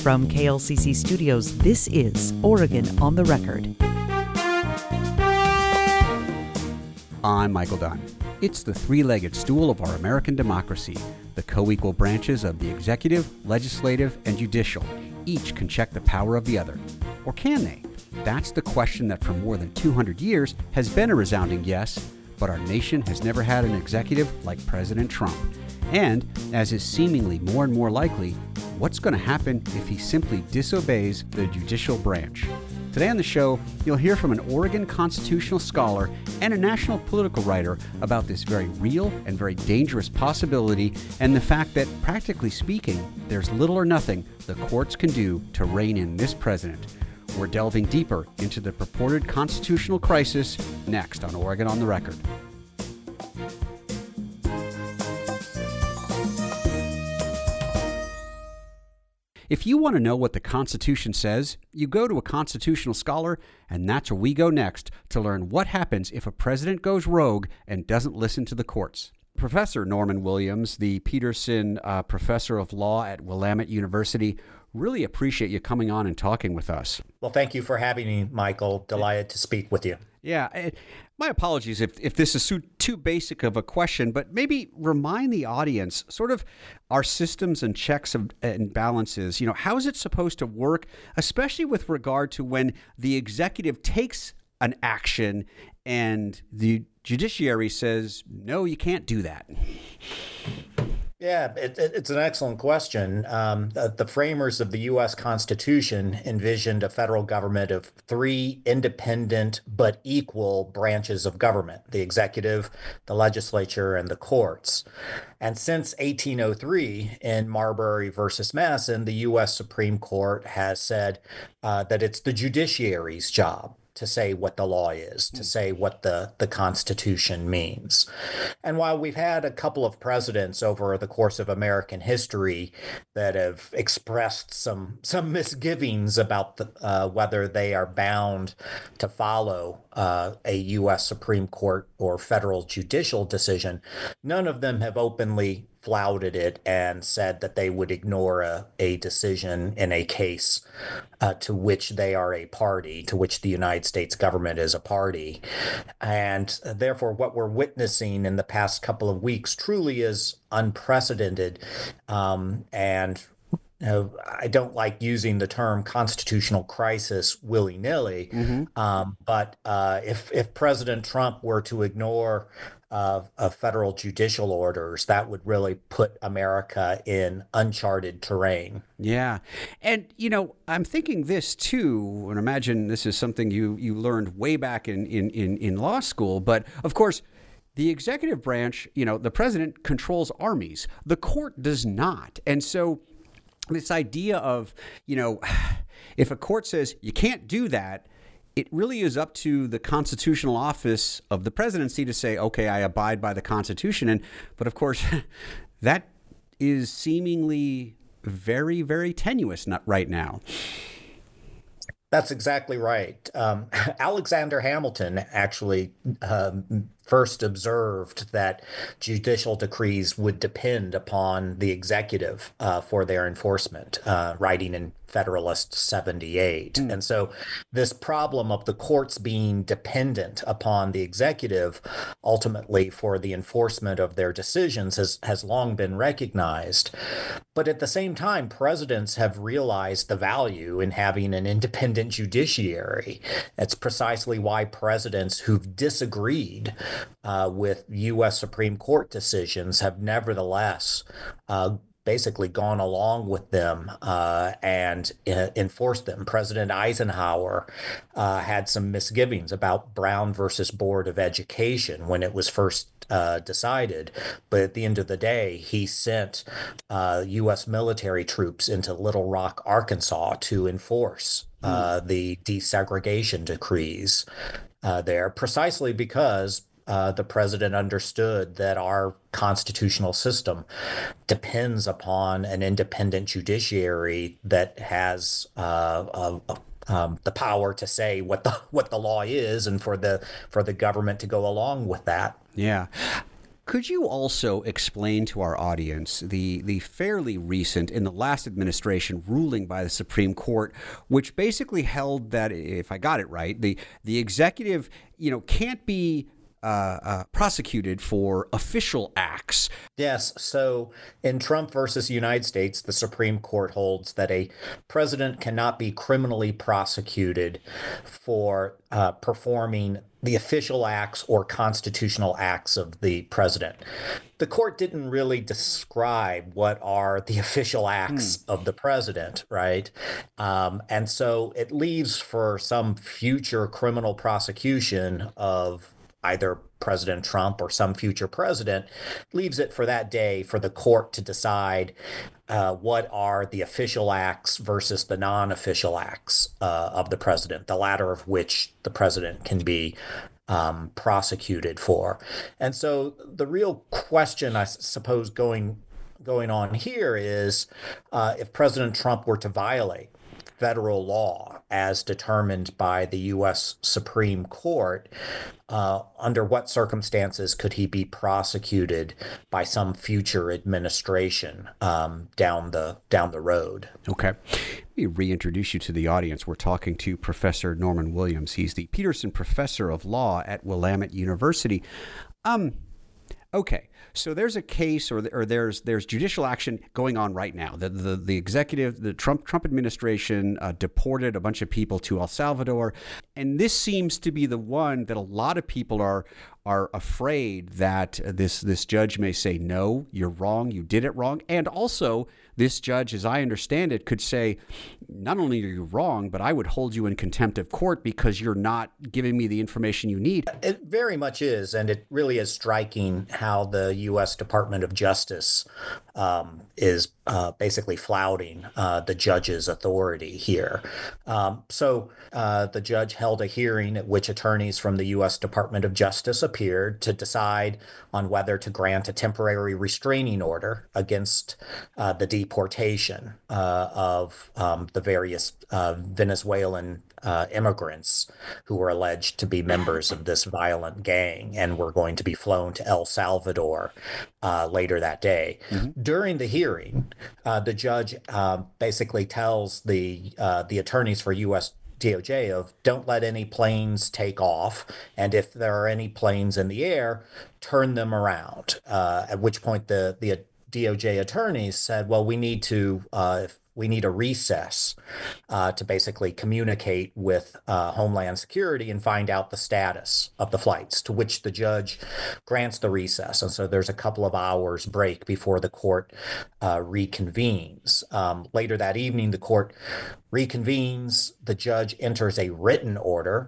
From KLCC Studios, this is Oregon on the Record. I'm Michael Dunn. It's the three-legged stool of our American democracy. The co-equal branches of the executive, legislative, and judicial. Each can check the power of the other. Or can they? That's the question that for more than 200 years has been a resounding yes, but our nation has never had an executive like President Trump. And, as is seemingly more and more likely, what's going to happen if he simply disobeys the judicial branch? Today on the show, you'll hear from an Oregon constitutional scholar and a national political writer about this very real and very dangerous possibility and the fact that, practically speaking, there's little or nothing the courts can do to rein in this president. We're delving deeper into the purported constitutional crisis next on Oregon on the Record. If you want to know what the Constitution says, you go to a constitutional scholar, and that's where we go next to learn what happens if a president goes rogue and doesn't listen to the courts. Professor Norman Williams, the Peterson Professor of Law at Willamette University, really appreciate you coming on and talking with us. Well, thank you for having me, Michael. Delighted to speak with you. Yeah, my apologies if this is too basic of a question, but maybe remind the audience sort of our systems and checks and balances. You know, how is it supposed to work, especially with regard to when the executive takes an action and the judiciary says, no, you can't do that? Yeah, it's an excellent question. The framers of the U.S. Constitution envisioned a federal government of three independent but equal branches of government: the executive, the legislature, and the courts. And since 1803, in Marbury versus Madison, the U.S. Supreme Court has said that it's the judiciary's job to say what the law is, to say what the Constitution means. And while we've had a couple of presidents over the course of American history that have expressed some misgivings about whether they are bound to follow a U.S. Supreme Court or federal judicial decision, none of them have openly flouted it and said that they would ignore a decision in a case to which they are a party, to which the United States government is a party. And therefore, what we're witnessing in the past couple of weeks truly is unprecedented. And I don't like using the term constitutional crisis willy-nilly, but if President Trump were to ignore of federal judicial orders, that would really put America in uncharted terrain. Yeah. And, you know, I'm thinking this too, and imagine this is something you learned way back in law school. But of course, the executive branch, you know, the president controls armies. The court does not. And so this idea of, you know, if a court says you can't do that, it really is up to the constitutional office of the presidency to say, okay, I abide by the Constitution. But of course, that is seemingly very, very tenuous right now. That's exactly right. Alexander Hamilton actually first observed that judicial decrees would depend upon the executive for their enforcement, writing in Federalist 78. And so this problem of the courts being dependent upon the executive ultimately for the enforcement of their decisions has long been recognized. But at the same time, presidents have realized the value in having an independent judiciary. That's precisely why presidents who've disagreed with U.S. Supreme Court decisions have nevertheless basically gone along with them and enforced them. President Eisenhower had some misgivings about Brown versus Board of Education when it was first decided. But at the end of the day, he sent U.S. military troops into Little Rock, Arkansas to enforce the desegregation decrees there, precisely because the president understood that our constitutional system depends upon an independent judiciary that has the power to say what the law is, and for the government to go along with that. Yeah. Could you also explain to our audience the fairly recent, in the last administration, ruling by the Supreme Court, which basically held that, if I got it right, the executive, can't be prosecuted for official acts? Yes. So in Trump versus United States, the Supreme Court holds that a president cannot be criminally prosecuted for performing the official acts or constitutional acts of the president. The court didn't really describe what are the official acts of the president, right? And so it leaves for some future criminal prosecution of either President Trump or some future president, leaves it for that day for the court to decide what are the official acts versus the non-official acts of the president, the latter of which the president can be prosecuted for. And so the real question, I suppose, going on here is if President Trump were to violate federal law as determined by the U.S. Supreme Court, under what circumstances could he be prosecuted by some future administration down the road? Okay. Let me reintroduce you to the audience. We're talking to Professor Norman Williams. He's the Peterson Professor of Law at Willamette University. Okay, so there's a case, or there's judicial action going on right now. The executive, the Trump administration deported a bunch of people to El Salvador, and this seems to be the one that a lot of people are afraid that this judge may say, no, you're wrong, you did it wrong, and also this judge, as I understand it, could say, not only are you wrong, but I would hold you in contempt of court because you're not giving me the information you need. It very much is, and it really is striking how the U.S. Department of Justice is basically flouting the judge's authority here. So the judge held a hearing at which attorneys from the U.S. Department of Justice appeared to decide on whether to grant a temporary restraining order against the deportation of the various Venezuelan immigrants who were alleged to be members of this violent gang and were going to be flown to El Salvador later that day. Mm-hmm. During the hearing, the judge basically tells the attorneys for U.S. DOJ of don't let any planes take off, and if there are any planes in the air, turn them around. At which point the DOJ attorneys said, well, we need a recess to basically communicate with Homeland Security and find out the status of the flights, to which the judge grants the recess. And so there's a couple of hours break before the court reconvenes. Later that evening, the court reconvenes. The judge enters a written order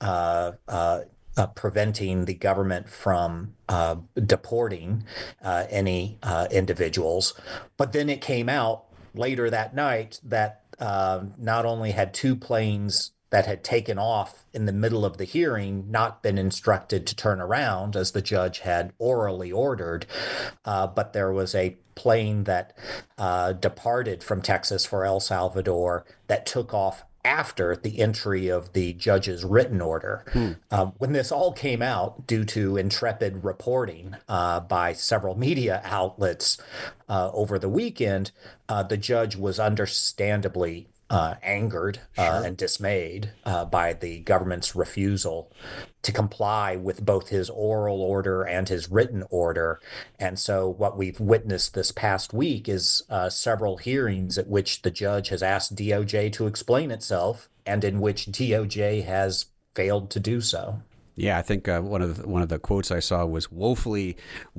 preventing the government from deporting any individuals. But then it came out later that night that not only had two planes that had taken off in the middle of the hearing not been instructed to turn around, as the judge had orally ordered, but there was a plane that departed from Texas for El Salvador that took off after the entry of the judge's written order. When this all came out due to intrepid reporting by several media outlets over the weekend, the judge was understandably angered and dismayed by the government's refusal to comply with both his oral order and his written order. And so what we've witnessed this past week is several hearings at which the judge has asked DOJ to explain itself and in which DOJ has failed to do so. Yeah, I think one of the quotes I saw was woefully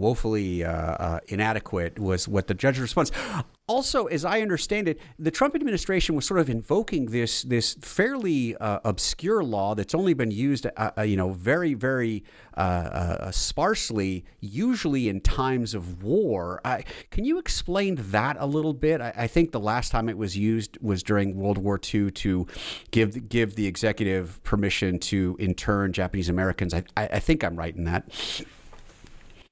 inadequate was what the judge's response. Also, as I understand it, the Trump administration was sort of invoking this fairly obscure law that's only been used, very, very sparsely, usually in times of war. Can you explain that a little bit? I think the last time it was used was during World War II to give the executive permission to intern Japanese Americans. I think I'm right in that.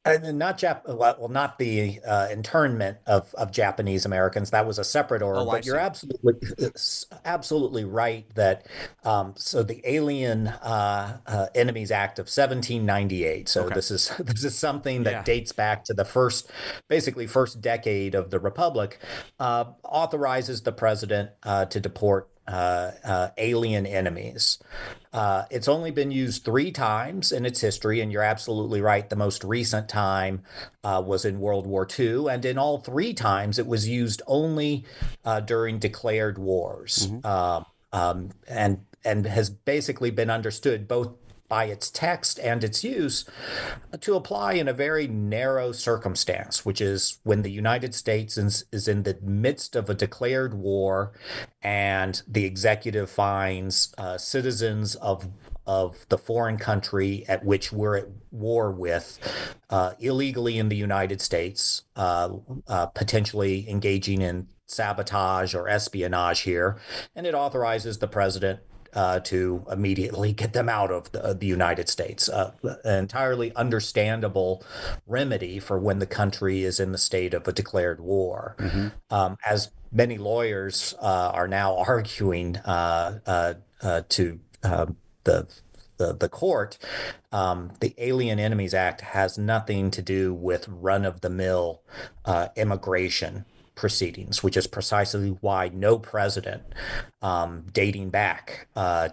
Not not the internment of Japanese Americans. That was a separate order. Oh, I But you're see. absolutely right that so the Alien Enemies Act of 1798. So Okay. this is something that Yeah. dates back to the basically first decade of the Republic. Authorizes the president to deport alien enemies. It's only been used three times in its history, and you're absolutely right. The most recent time was in World War II, and in all three times it was used only during declared wars, Hmm. and has basically been understood both by its text and its use to apply in a very narrow circumstance, which is when the United States is in the midst of a declared war and the executive finds citizens of the foreign country at which we're at war with illegally in the United States, potentially engaging in sabotage or espionage here, and it authorizes the president to immediately get them out of the United States. An entirely understandable remedy for when the country is in the state of a declared war. Hmm. As many lawyers are now arguing to the the court, the Alien Enemies Act has nothing to do with run-of-the-mill immigration proceedings, which is precisely why no president dating back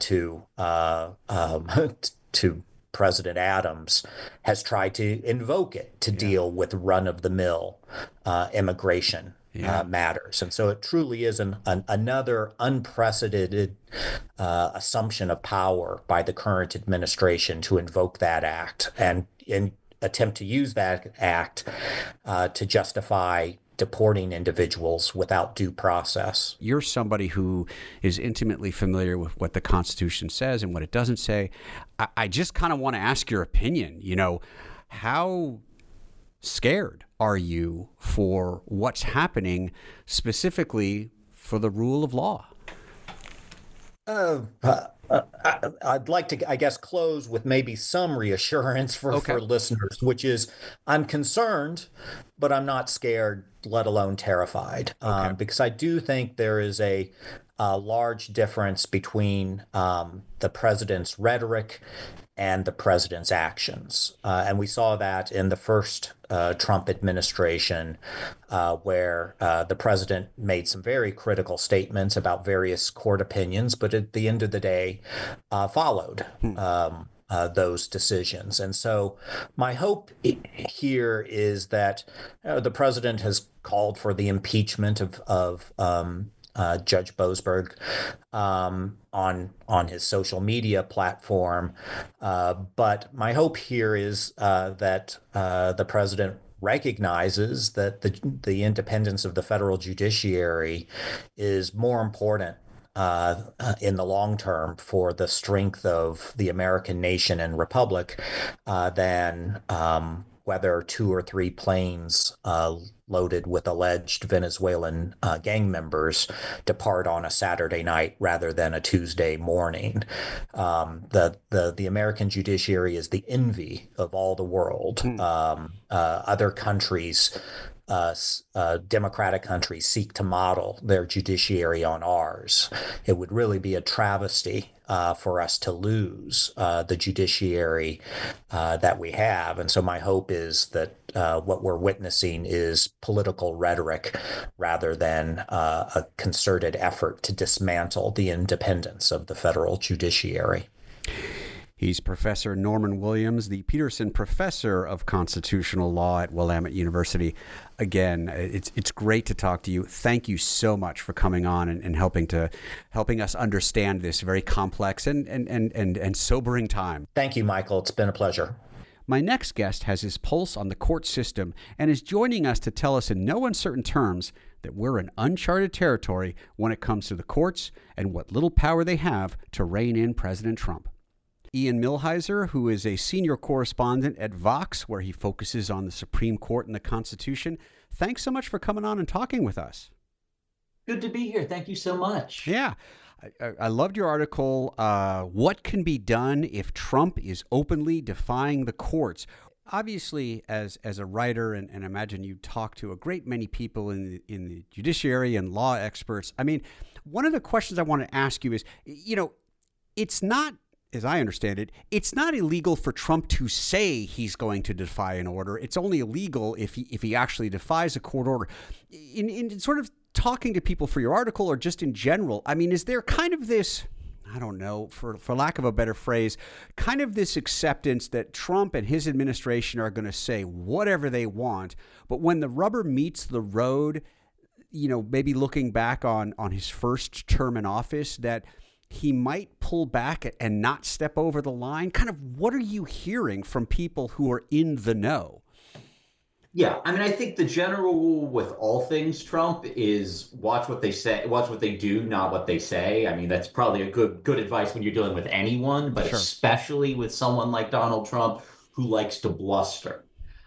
to President Adams has tried to invoke it to Yeah. deal with run-of-the-mill immigration Yeah. matters. And so it truly is another unprecedented assumption of power by the current administration to invoke that act and attempt to use that act to justify deporting individuals without due process. You're somebody who is intimately familiar with what the Constitution says and what it doesn't say. I just kind of want to ask your opinion. How scared are you for what's happening specifically for the rule of law? I'd like to, I guess, close with maybe some reassurance Okay. for listeners, which is I'm concerned, but I'm not scared, let alone terrified, Okay. because I do think there is a large difference between the president's rhetoric and the president's actions. And we saw that in the first Trump administration, where the president made some very critical statements about various court opinions, but at the end of the day, followed Hmm. those decisions. And so my hope here is that the president has called for the impeachment of Judge Boasberg on his social media platform. But my hope here is that the president recognizes that the independence of the federal judiciary is more important in the long term for the strength of the American nation and republic than whether two or three planes loaded with alleged Venezuelan gang members depart on a Saturday night rather than a Tuesday morning. The American judiciary is the envy of all the world. Hmm. Other countries, democratic countries, seek to model their judiciary on ours. It would really be a travesty for us to lose the judiciary that we have. And so my hope is that what we're witnessing is political rhetoric rather than a concerted effort to dismantle the independence of the federal judiciary. He's Professor Norman Williams, the Peterson Professor of Constitutional Law at Willamette University. Again, it's great to talk to you. Thank you so much for coming on and helping us understand this very complex and sobering time. Thank you, Michael. It's been a pleasure. My next guest has his pulse on the court system and is joining us to tell us in no uncertain terms that we're in uncharted territory when it comes to the courts and what little power they have to rein in President Trump. Ian Millhiser, who is a senior correspondent at Vox, where he focuses on the Supreme Court and the Constitution. Thanks so much for coming on and talking with us. Good to be here. Thank you so much. Yeah. I loved your article, What Can Be Done If Trump is Openly Defying the Courts? Obviously, as a writer, and imagine you talk to a great many people in the judiciary and law experts. I mean, one of the questions I want to ask you is, it's not, as I understand it, it's not illegal for Trump to say he's going to defy an order. It's only illegal if he actually defies a court order. In sort of talking to people for your article or just in general, I mean, is there kind of this, I don't know, for lack of a better phrase, kind of this acceptance that Trump and his administration are going to say whatever they want, but when the rubber meets the road, maybe looking back on his first term in office, that he might pull back and not step over the line? Kind of what are you hearing from people who are in the know? Yeah, I mean, I think the general rule with all things Trump is watch what they say, watch what they do, not what they say. I mean, that's probably a good advice when you're dealing with anyone, but especially with someone like Donald Trump who likes to bluster.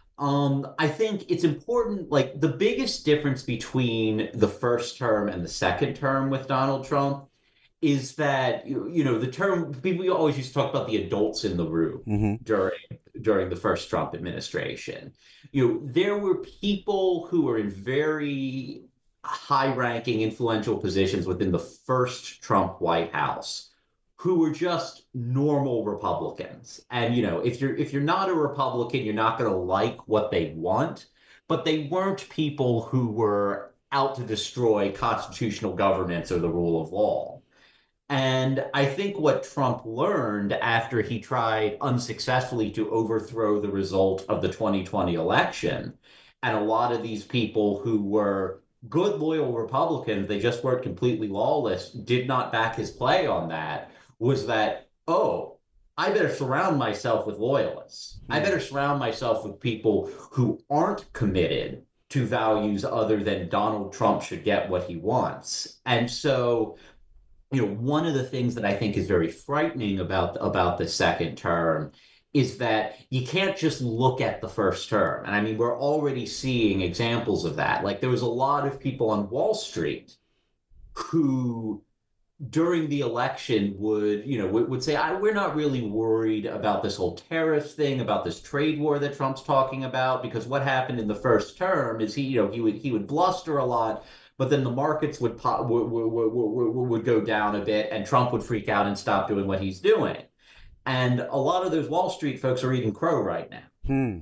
I think it's important, like the biggest difference between the first term and the second term with Donald Trump is that, the term, people always used to talk about the adults in the room during the first Trump administration. There were people who were in very high-ranking, influential positions within the first Trump White House who were just normal Republicans. And, if you're not a Republican, you're not going to like what they want, but they weren't people who were out to destroy constitutional governance or the rule of law. And I think what Trump learned after he tried unsuccessfully to overthrow the result of the 2020 election, and a lot of these people who were good, loyal Republicans, they just weren't completely lawless, did not back his play on that, was that, I better surround myself with loyalists. I better surround myself with people who aren't committed to values other than Donald Trump should get what he wants. And so, one of the things that I think is very frightening about the second term is that you can't just look at the first term. And I mean, we're already seeing examples of that. Like there was a lot of people on Wall Street who during the election would say, we're not really worried about this whole tariff thing, about this trade war that Trump's talking about, because what happened in the first term is he would bluster a lot, but then the markets would go down a bit and Trump would freak out and stop doing what he's doing. And a lot of those Wall Street folks are eating crow right now.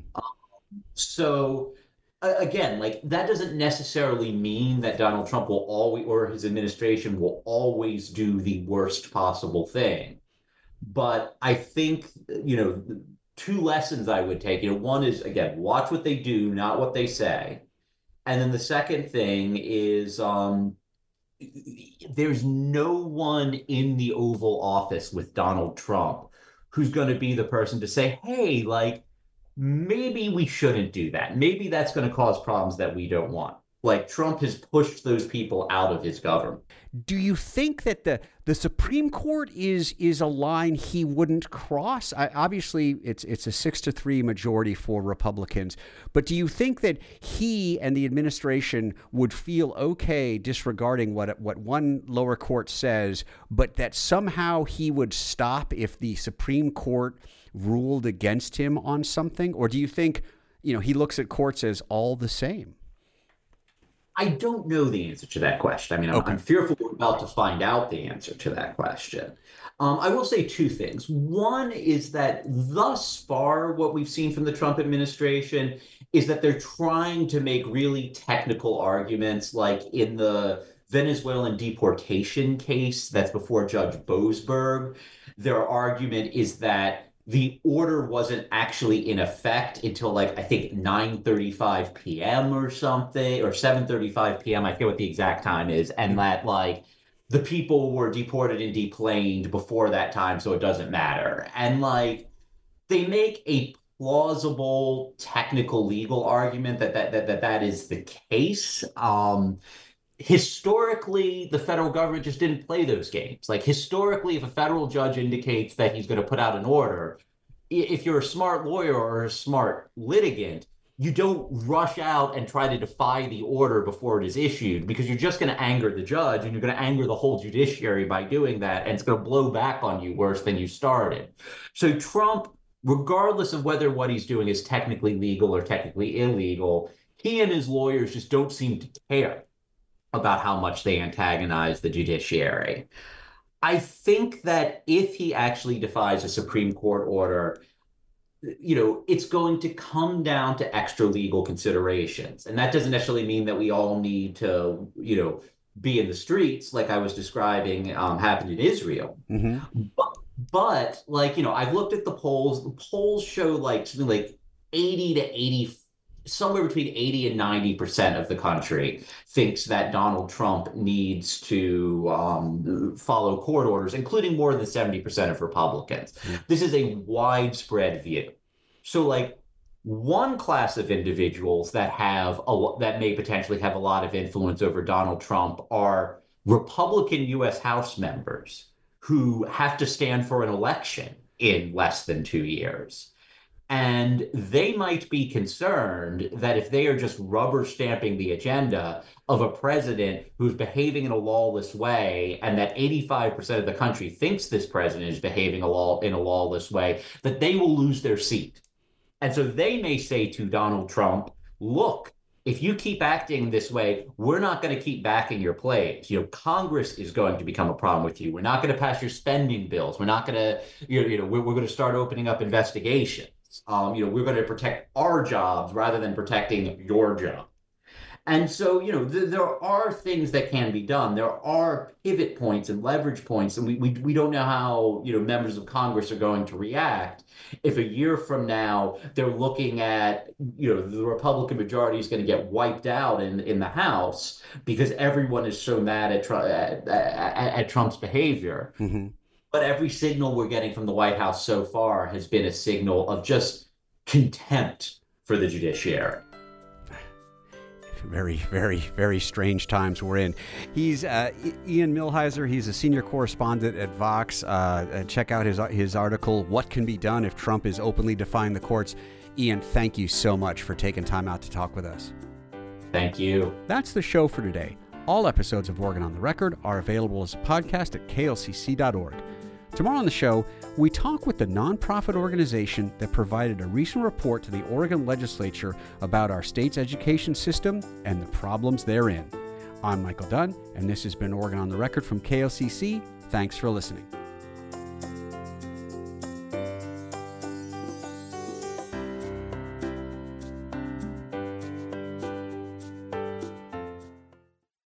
So again, like that doesn't necessarily mean that Donald Trump will always, or his administration will always do the worst possible thing. But I think, two lessons I would take, one is, again, watch what they do, not what they say. And then the second thing is there's no one in the Oval Office with Donald Trump who's going to be the person to say, hey, like, maybe we shouldn't do that. Maybe that's going to cause problems that we don't want. Like Trump has pushed those people out of his government. Do you think that the Supreme Court is a line he wouldn't cross? Obviously, it's a 6-3 majority for Republicans. But do you think that he and the administration would feel okay disregarding what one lower court says, but that somehow he would stop if the Supreme Court ruled against him on something? Or do you think, he looks at courts as all the same? I don't know the answer to that question. I mean, I'm fearful we're about to find out the answer to that question. I will say two things. One is that thus far, what we've seen from the Trump administration is that they're trying to make really technical arguments, like in the Venezuelan deportation case that's before Judge Boasberg. Their argument is that the order wasn't actually in effect until I think 9:35 p.m. or something, or 7:35 p.m. I forget what the exact time is. And that the people were deported and deplaned before that time, so it doesn't matter. And they make a plausible technical legal argument that is the case. Historically, the federal government just didn't play those games. Historically, if a federal judge indicates that he's going to put out an order, if you're a smart lawyer or a smart litigant, you don't rush out and try to defy the order before it is issued, because you're just going to anger the judge and you're going to anger the whole judiciary by doing that. And it's going to blow back on you worse than you started. So Trump regardless of whether what he's doing is technically legal or technically illegal, he and his lawyers just don't seem to care about how much they antagonize the judiciary. I think that if he actually defies a Supreme Court order, it's going to come down to extra legal considerations. And that doesn't necessarily mean that we all need to, be in the streets like I was describing happened in Israel. Mm-hmm. But I've looked at the polls. The polls show something like 80 to 80, somewhere between 80 and 90% of the country thinks that Donald Trump needs to follow court orders, including more than 70% of Republicans. Mm-hmm. This is a widespread view. So one class of individuals that may potentially have a lot of influence over Donald Trump are Republican U.S. House members who have to stand for an election in less than 2 years. And they might be concerned that if they are just rubber stamping the agenda of a president who's behaving in a lawless way, and that 85% of the country thinks this president is behaving in a lawless way, that they will lose their seat. And so they may say to Donald Trump, look, if you keep acting this way, we're not going to keep backing your plays. Congress is going to become a problem with you. We're not going to pass your spending bills. We're not going to, we're going to start opening up investigations. We're going to protect our jobs rather than protecting your job. And so, there are things that can be done. There are pivot points and leverage points, and we don't know how, members of Congress are going to react if a year from now they're looking at, the Republican majority is going to get wiped out in the House because everyone is so mad at Trump's behavior. Mm-hmm. But every signal we're getting from the White House so far has been a signal of just contempt for the judiciary. Very, very, very strange times we're in. He's Ian Millhiser. He's a senior correspondent at Vox. Check out his article, What Can Be Done If Trump is Openly Defying the Courts. Ian, thank you so much for taking time out to talk with us. Thank you. That's the show for today. All episodes of Oregon on the Record are available as a podcast at klcc.org. Tomorrow on the show, we talk with the nonprofit organization that provided a recent report to the Oregon legislature about our state's education system and the problems therein. I'm Michael Dunn, and this has been Oregon on the Record from KLCC. Thanks for listening.